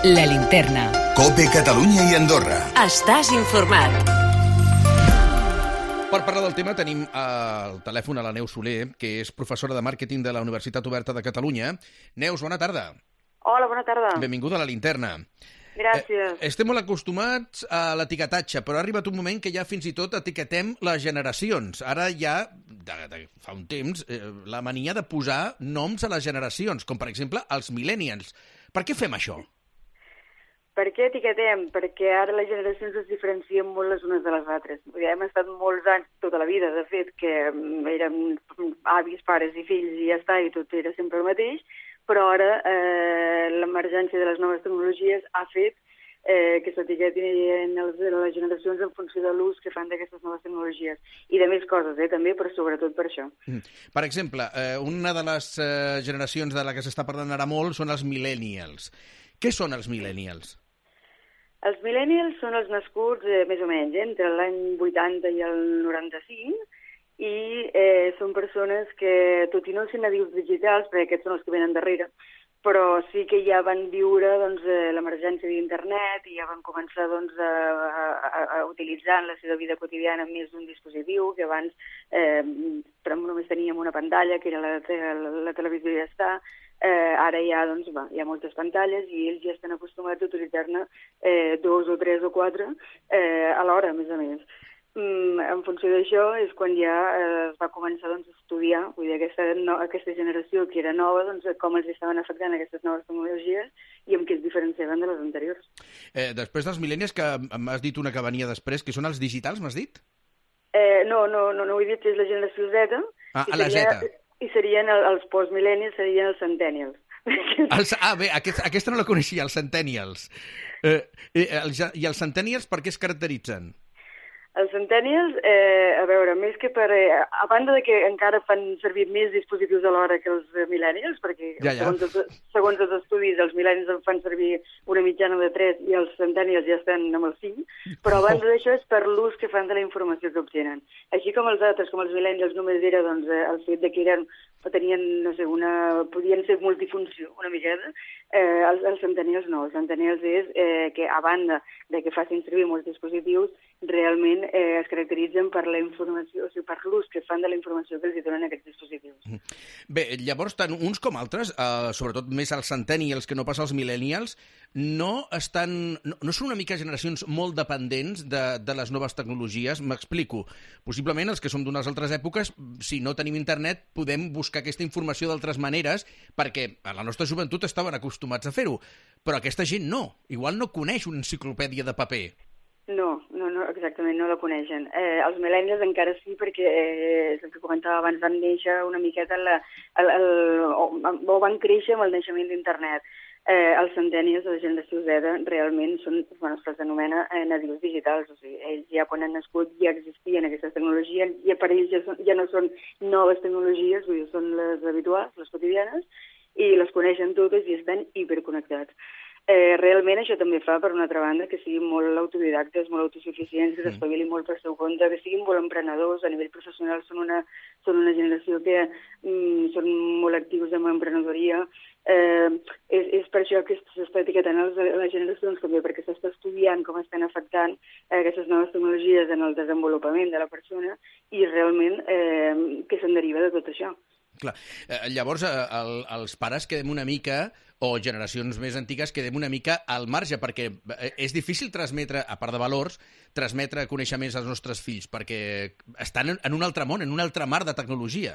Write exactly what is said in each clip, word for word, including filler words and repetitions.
La Linterna. COPE Catalunya i Andorra. Estàs informat. Per parlar del tema tenim al telèfon a la Neus Soler, que és professora de màrqueting de la Universitat Oberta de Catalunya. Neus, bona tarda. Hola, bona tarda. Benvinguda a la Linterna. Gràcies. Eh, estem molt acostumats a l'etiquetatge, però ha arribat un moment que ja fins i tot etiquetem les generacions. Ara ja, de, de, fa un temps, eh, la mania de posar noms a les generacions, com per exemple els millennials. Per què fem això? Per què etiquetem? Perquè ara les generacions es diferencien molt les unes de les altres. Vull dir, hem estat molts anys, tota la vida, de fet, que érem avis, pares i fills i ja està, i tot era sempre el mateix, però ara eh, l'emergència de les noves tecnologies ha fet eh, que s'etiquetin les generacions en funció de l'ús que fan d'aquestes noves tecnologies. I de més coses, eh, també, però sobretot per això. Per exemple, eh, una de les eh, generacions de la que s'està parlant ara molt són els millennials. Què són els millennials? Els millennials són els nascuts eh, més o menys eh, entre l'any vuitanta i el noranta-cinc i eh, són persones que, tot i no ser nadius digitals, perquè aquests són els que venen darrere, però sí que ja van viure doncs, eh, l'emergència d'internet i ja van començar doncs, a, a, a utilitzar en la seva vida quotidiana més d'un dispositiu, que abans eh, només teníem una pantalla, que era la, la, la televisió i ja està. Eh, ara hi ha, doncs, va, hi ha moltes pantalles i ells ja estan acostumats a utilitzar-ne eh, dos o tres o quatre eh, a l'hora, a més a més. Mm, en funció d'això és quan ja eh, es va començar doncs, a estudiar, vull dir, aquesta, no, aquesta generació que era nova, doncs, com els estaven afectant aquestes noves tecnologies i amb què es diferenciaven de les anteriors. Eh, després dels millennials, que m'has dit una que venia després, que són els digitals, m'has dit? Eh, no, no, no, no ho he dit, és la generació Z. Ah, a la Z. I serien el, els post-millennials, serien els centennials. Els, ah, bé, aquest, aquesta no la coneixia, els centennials. Eh, eh, els, I els centennials per què es caracteritzen? Els centennials, eh, a veure, més que per... Eh, a banda de que encara fan servir més dispositius alhora que els millennials, perquè ja, ja. Segons, els, segons els estudis els millennials en fan servir una mitjana de tres i els centennials ja estan amb el cinc, però a banda d'això és per l'ús que fan de la informació que obtenen. Així com els altres, com els millennials, només era doncs, el fet de que eren, tenien, no sé, una, podien ser multifunció una miqueta, eh, els, els centennials no. Els centennials és eh, que a banda de que facin servir molts dispositius, realment eh, es caracteritzen per la informació, o sigui, per l'ús que fan de la informació que els donen aquests dispositius. Bé, llavors, tant uns com altres, eh, sobretot més els centennials que no pas els millennials, no estan, no, no són una mica generacions molt dependents de, de les noves tecnologies? M'explico. Possiblement els que som d'unes altres èpoques, si no tenim internet, podem buscar aquesta informació d'altres maneres, perquè a la nostra joventut estaven acostumats a fer-ho, però aquesta gent no. Igual no coneix una enciclopèdia de paper. No, no, no, exactament, no la coneixen. Eh, els millennials encara sí, perquè eh, el que comentava abans, van néixer una miqueta la, el, el, o, o van créixer amb el naixement d'internet. Eh, els centennials de la generació Z realment són, bueno, se'ls anomena eh, nadius digitals, o sigui, ells ja quan han nascut ja existien aquestes tecnologies, i per ells ja, són, ja no són noves tecnologies, vull dir, són les habituals, les quotidianes, i les coneixen totes i estan hiperconnectats. Eh, realment això també fa, per una altra banda, que siguin molt autodidactes, molt autosuficients, que s'espavilin molt per seu compte, que siguin molt emprenedors, a nivell professional són una, són una generació que mm, són molt actius en emprenedoria. Eh, és, és per això que s'està etiquetant les, les generacions també, perquè s'està estudiant com estan afectant eh, aquestes noves tecnologies en el desenvolupament de la persona i realment eh, què se'n deriva de tot això. Clar. Eh, llavors, eh, el, els pares quedem una mica, o generacions més antigues, quedem una mica al marge, perquè és difícil transmetre, a part de valors, transmetre coneixements als nostres fills, perquè estan en, en un altre món, en un altre mar de tecnologia.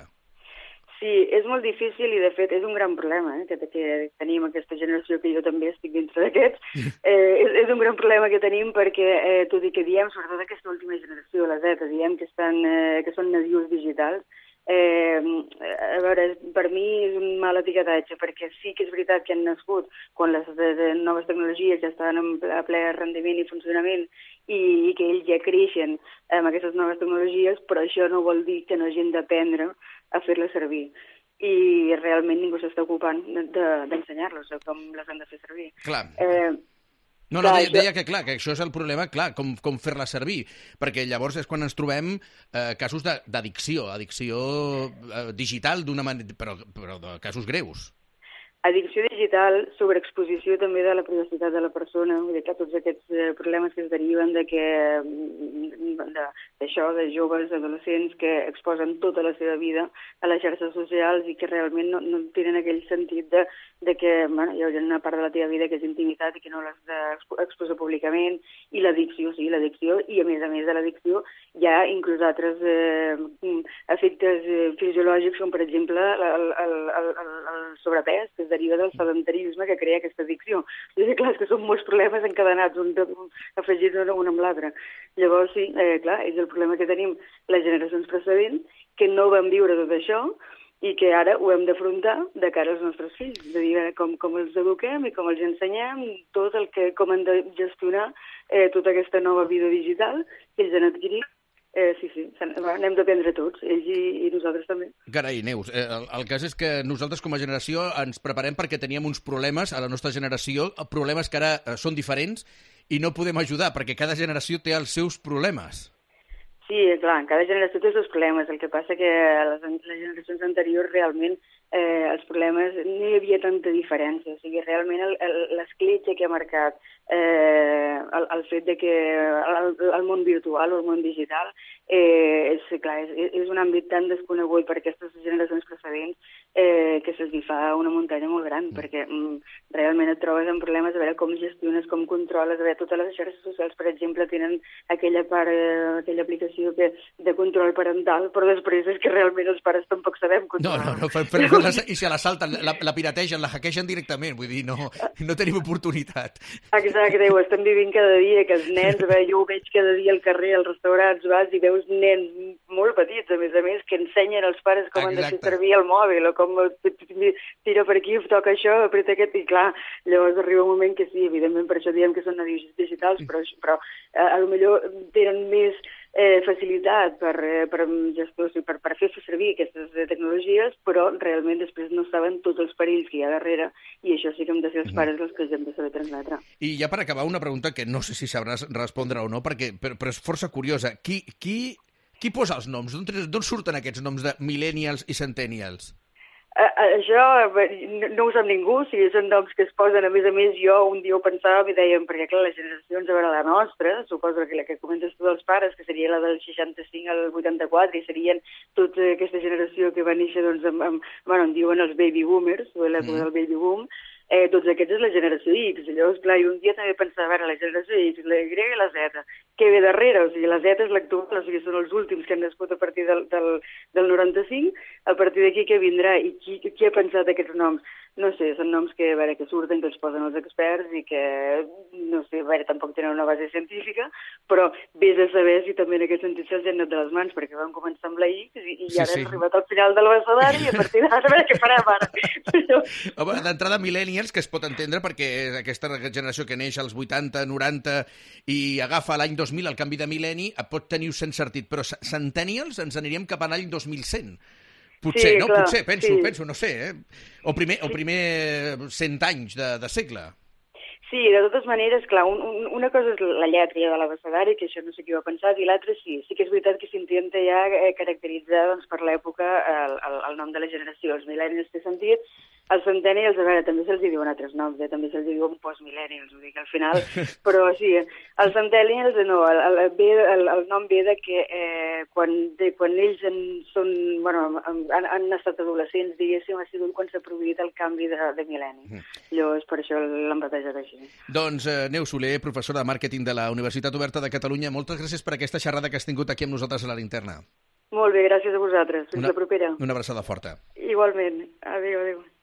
Sí, és molt difícil i, de fet, és un gran problema eh, que, que tenim aquesta generació, que jo també estic dintre d'aquests. Eh, és, és un gran problema que tenim perquè, eh, tot i que diem, sobretot aquesta última generació, la Z, diem que, estan, eh, que són nadius digitals, Eh, a veure, per mi és un mal etiquetatge, perquè sí que és veritat que han nascut quan les de, de noves tecnologies ja estan en ple, ple rendiment i funcionament i, i que ells ja creixen amb aquestes noves tecnologies, però això no vol dir que no hagin d'aprendre a fer-les servir. I realment ningú s'està ocupant d'ensenyar-los de, com les han de fer servir. Clar. Eh, No, no, deia, deia que clar, que això és el problema, clar, com, com fer-la servir, perquè llavors és quan ens trobem eh, casos d'addicció, addicció eh, digital d'una manera, però, però de casos greus. addicció digital, sobreexposició també de la privacitat de la persona, vull dir que tots aquests eh, problemes que es deriven de que d'això, de, de joves, adolescents que exposen tota la seva vida a les xarxes socials i que realment no, no tenen aquell sentit de, de que bueno, hi ha una part de la teva vida que és intimitat i que no l'has d'exposar públicament, i l'addicció, sí, l'addicció, i a més a més de l'addicció hi ha inclús altres eh, efectes eh, fisiològics, com per exemple el, el, el, el, el sobrepès, que es deriva del sedentarisme que crea aquesta addicció. És clar, és que són molts problemes encadenats, un, un afegits un, un amb l'altre. Llavors, sí, eh, clar, és el problema que tenim les generacions precedents, que no van viure tot això i que ara ho hem d'afrontar de cara als nostres fills, de dir com, com els eduquem i com els ensenyem, tot el que, com han de gestionar eh, tota aquesta nova vida digital que ells han adquirit. Eh, sí, sí, n'hem d'aprendre tots, ells i, i nosaltres també. Carai, Neus, eh, el, el cas és que nosaltres com a generació ens preparem perquè teníem uns problemes a la nostra generació, problemes que ara eh, són diferents i no podem ajudar perquè cada generació té els seus problemes. Sí, clar, cada generació té els seus problemes. El que passa que a les, les generacions anteriors realment eh, els problemes no hi havia tanta diferència. O sigui, realment l'escletxa que ha marcat eh, el, el fet de que el, el món virtual o el món digital eh, és, clar, és, és un àmbit tan desconegut per aquestes generacions precedents eh, que se'ls fa una muntanya molt gran, mm. perquè mm, realment et trobes amb problemes a veure com gestiones, com controles, a veure, totes les xarxes socials, per exemple, tenen aquella part, eh, aquella aplicació que de control parental, però després és que realment els pares tampoc sabem controlar. No, no, no, per, per, per, i se la salten, la, la pirategen, la hackegen directament, vull dir, no, no tenim oportunitat. Exacte, ho estem vivint cada dia, que els nens, a veure, jo ho veig cada dia al carrer, als restaurants, vas i veus nens molt petits, a més a més, que ensenyen als pares com Exacte. Han de fer servir el mòbil, o com tira per aquí, toca això, apreta aquest, i clar, llavors arriba un moment que sí, evidentment, per això diem que són nadius digitals, però, però eh, a lo millor tenen més eh, facilitat per, eh, per, gestor, per, per fer servir aquestes tecnologies, però realment després no saben tots els perills que hi ha darrere, i això sí que hem de ser els pares els que hem de saber transmetre. I ja per acabar, una pregunta que no sé si sabràs respondre o no, perquè, però, però és força curiosa. Qui, qui, qui posa els noms? D'on surten aquests noms de millennials i centennials? Uh, això no, no ho sap ningú, o sigui, són noms que es posen, a més a més jo un dia ho pensava i dèiem, perquè clar, les generacions a veure la nostra, suposo que la que comentes tu dels pares, que seria la del seixanta-cinc al vuitanta-quatre, i serien tota aquesta generació que va néixer, doncs, amb, amb bueno, en diuen els baby boomers, o l'època mm. del baby boom, eh, tots aquests és la generació X, llavors, clar, i un dia també pensava, a veure, la generació X, la Y i la Z, què ve darrere? O sigui, la Z és l'actual, o sigui, són els últims que han nascut a partir del, del, del noranta-cinc, a partir d'aquí què vindrà i qui, qui ha pensat aquests noms? No sé, són noms que, a veure, que surten, que els posen els experts i que, no sé, a veure, tampoc tenen una base científica, però vés a saber si també en aquest sentit se'ls han anat de les mans, perquè vam començar amb la X i, i sí, ara sí. hem arribat al final de l'abecedari i a partir d'ara a veure què farem ara. Home, d'entrada millennials, que es pot entendre perquè aquesta generació que neix als vuitanta, noranta i agafa l'any dos mil, el canvi de mil·lenni, pot tenir un cent sentit, però centennials ens aniríem cap a l'any dos mil cent. Potser, sí, no? Clar, Potser, penso, sí. penso, no sé, eh? O primer, o primer cent anys de, de segle. Sí, de totes maneres, clar, un, un, una cosa és la lletra de l'abecedari, que això no sé qui ho ha pensat, i l'altra sí, sí que és veritat que s'intenta ja eh, caracteritzar doncs, per l'època el, el, el nom de la generació. Els mil·lennials té sentit, els centennials, a veure, també se'ls diuen altres noms, eh? També se'ls diuen postmil·lennials, ho dic al final, però sí, els centennials, no, el, el, el, el nom ve de que eh, quan, de, quan ells en són, bueno, han, han estat adolescents, diguéssim, ha sigut quan s'ha produït el canvi de, de mil·lenni. Mm. Llavors, per això l'han batejat així. Doncs eh, Neus Soler, professora de màrqueting de la Universitat Oberta de Catalunya, moltes gràcies per aquesta xerrada que has tingut aquí amb nosaltres a la Linterna. Molt bé, gràcies a vosaltres. Fins una, la propera. Una abraçada forta. Igualment. Adéu, adéu.